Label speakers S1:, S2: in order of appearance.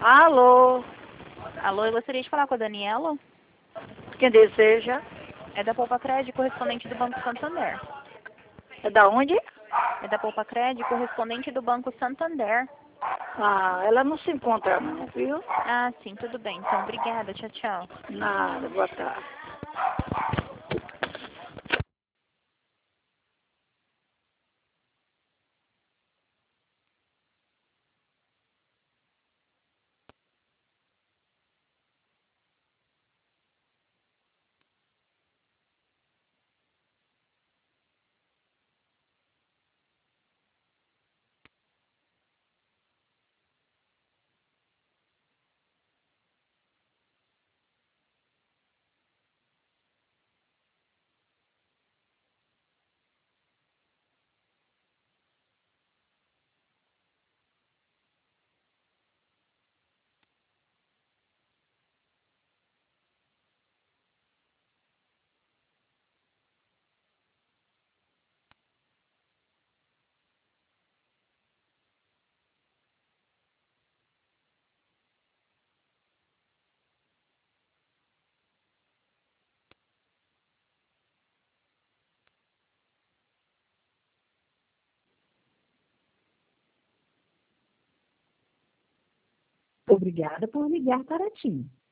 S1: Alô,
S2: Alô, eu gostaria de falar com a Daniela.
S1: quem deseja?
S2: É da Poupa Cred, correspondente do Banco Santander.
S1: É da onde?
S2: É da Poupa Cred, correspondente do Banco Santander.
S1: Ah, ela não se encontra não, viu?
S2: Ah, sim, tudo bem. Então, obrigada. Tchau, tchau.
S1: Nada, boa tarde.
S3: Obrigada por ligar para TIM.